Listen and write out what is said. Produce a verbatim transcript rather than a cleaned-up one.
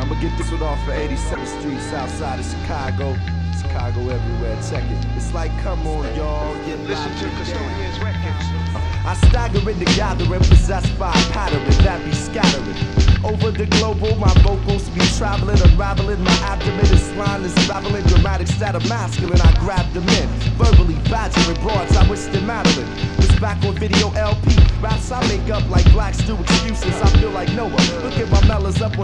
I'ma get this one off for eighty-seventh Street, south side of Chicago. Chicago everywhere, check it. It's like, come on, y'all, get Listen to Custodians Records. I stagger in the gathering, possessed by a pattern that be scattering. Over the global, my vocals be traveling, unraveling. My abdomen is line is babbling, dramatics that are masculine. I grab them in, verbally badgering broads. I wish them Madeline was back on video L P. Raps I make up like blacks do excuses. I feel like Noah. Look at my mellas up on